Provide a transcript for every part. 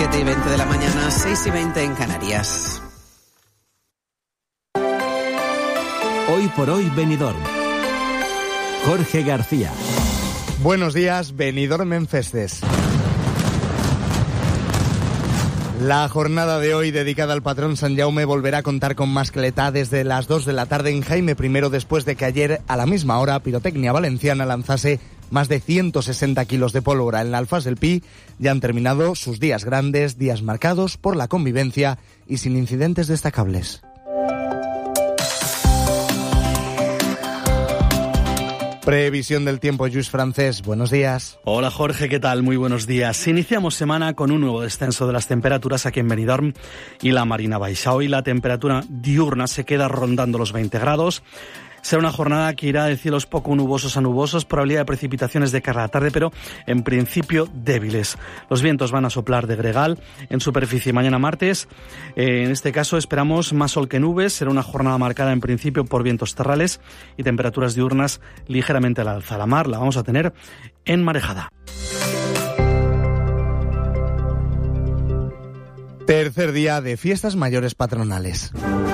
7:20 de la mañana, 6:20 en Canarias. Hoy por hoy Benidorm. Jorge García. Buenos días, Benidorm en Festes. La jornada de hoy dedicada al patrón Sant Jaume volverá a contar con mascletá desde las 2 de la tarde en Jaime I, después de que ayer a la misma hora Pirotecnia Valenciana lanzase más de 160 kilos de pólvora. En la Alfàs del Pi ya han terminado sus días grandes, días marcados por la convivencia y sin incidentes destacables. Previsión del tiempo, Lluís Francés, buenos días. Hola Jorge, ¿qué tal? Muy buenos días. Iniciamos semana con un nuevo descenso de las temperaturas aquí en Benidorm y la Marina Baixa. Hoy la temperatura diurna se queda rondando los 20 grados. Será una jornada que irá de cielos poco nubosos a nubosos, probabilidad de precipitaciones de cara a la tarde, pero en principio débiles. Los vientos van a soplar de gregal en superficie mañana martes. En este caso esperamos más sol que nubes. Será una jornada marcada en principio por vientos terrales y temperaturas diurnas ligeramente al alza. La mar la vamos a tener en marejada. Tercer día de fiestas mayores patronales.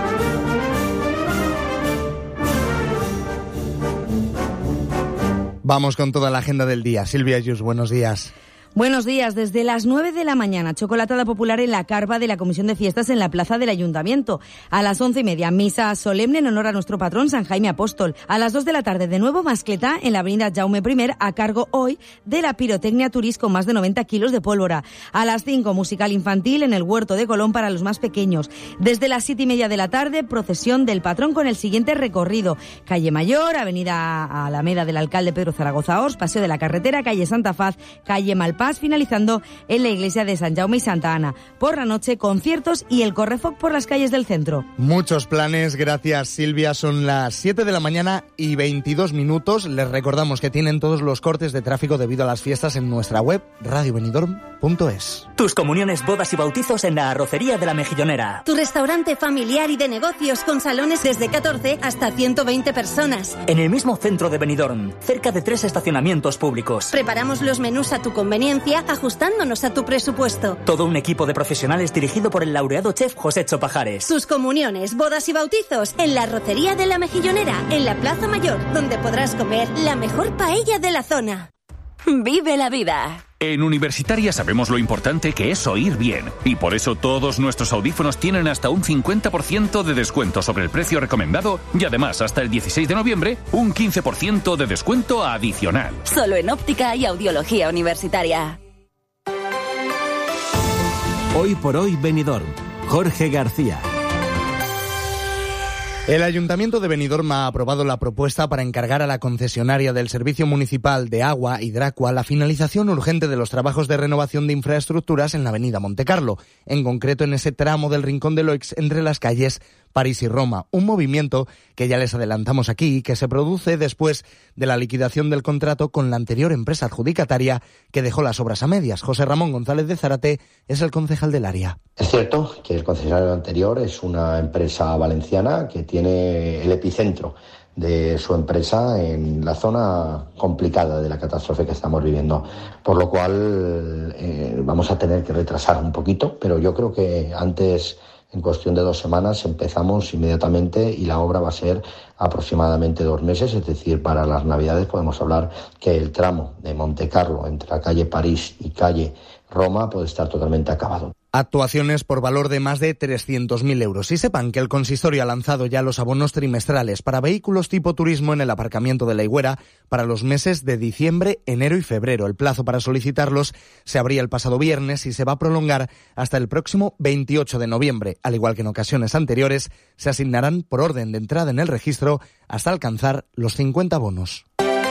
Vamos con toda la agenda del día. Silvia Ayus, buenos días. Buenos días. Desde las 9 de la mañana, chocolatada popular en la carpa de la Comisión de Fiestas en la plaza del Ayuntamiento. A las 11:30, misa solemne en honor a nuestro patrón San Jaime Apóstol. A las 2 de la tarde, de nuevo, mascletá en la avenida Jaume I, a cargo hoy de la Pirotecnia Turís con más de 90 kilos de pólvora. A las 5, musical infantil en el Huerto de Colón para los más pequeños. Desde las 7:30 de la tarde, procesión del patrón con el siguiente recorrido: Calle Mayor, avenida Alameda del Alcalde Pedro Zaragoza Ors, Paseo de la Carretera, calle Santa Faz, calle Malpàs, finalizando en la iglesia de Sant Jaume y Santa Ana. Por la noche, conciertos y el correfoc por las calles del centro. Muchos planes, gracias Silvia. Son las 7 de la mañana y 22 minutos. Les recordamos que tienen todos los cortes de tráfico debido a las fiestas en nuestra web radiobenidorm.es. Tus comuniones, bodas y bautizos en la Arrocería de la Mejillonera. Tu restaurante familiar y de negocios con salones desde 14 hasta 120 personas. En el mismo centro de Benidorm, cerca de 3 estacionamientos públicos. Preparamos los menús a tu conveniencia, ajustándonos a tu presupuesto. Todo un equipo de profesionales dirigido por el laureado chef José Chopajares. Tus comuniones, bodas y bautizos en la Arrocería de la Mejillonera, en la Plaza Mayor, donde podrás comer la mejor paella de la zona. Vive la vida. En Universitaria sabemos lo importante que es oír bien, y por eso todos nuestros audífonos tienen hasta un 50% de descuento sobre el precio recomendado y además hasta el 16 de noviembre un 15% de descuento adicional. Solo en óptica y audiología universitaria. Hoy por hoy Benidorm. Jorge García. El Ayuntamiento de Benidorm ha aprobado la propuesta para encargar a la concesionaria del Servicio Municipal de Agua, Hidracua, la finalización urgente de los trabajos de renovación de infraestructuras en la avenida Montecarlo, en concreto en ese tramo del Rincón de Loix entre las calles París y Roma. Un movimiento que ya les adelantamos aquí y que se produce después de la liquidación del contrato con la anterior empresa adjudicataria que dejó las obras a medias. José Ramón González de Zárate es el concejal del área. Es cierto que el concesionario anterior es una empresa valenciana que tiene el epicentro de su empresa en la zona complicada de la catástrofe que estamos viviendo, por lo cual vamos a tener que retrasar un poquito, pero yo creo que antes, en cuestión de 2 semanas, empezamos inmediatamente y la obra va a ser aproximadamente 2 meses, es decir, para las Navidades podemos hablar que el tramo de Montecarlo entre la calle París y calle Roma puede estar totalmente acabado. Actuaciones por valor de más de 300.000 euros. Y sepan que el consistorio ha lanzado ya los abonos trimestrales para vehículos tipo turismo en el aparcamiento de La Higuera para los meses de diciembre, enero y febrero. El plazo para solicitarlos se abría el pasado viernes y se va a prolongar hasta el próximo 28 de noviembre. Al igual que en ocasiones anteriores, se asignarán por orden de entrada en el registro hasta alcanzar los 50 bonos.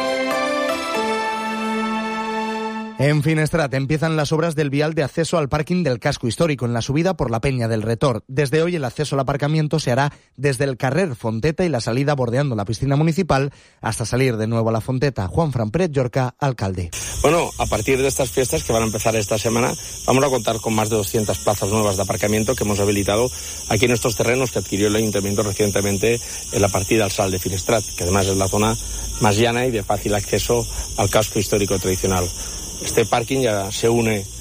En Finestrat empiezan las obras del vial de acceso al parking del casco histórico en la subida por la Peña del Retor. Desde hoy el acceso al aparcamiento se hará desde el carrer Fonteta y la salida bordeando la piscina municipal hasta salir de nuevo a la Fonteta. Juanfran Pérez Llorca, alcalde. Bueno, a partir de estas fiestas que van a empezar esta semana, vamos a contar con más de 200 plazas nuevas de aparcamiento que hemos habilitado aquí en estos terrenos que adquirió el Ayuntamiento recientemente en la partida al Sal de Finestrat, que además es la zona más llana y de fácil acceso al casco histórico tradicional. Este parking ya se une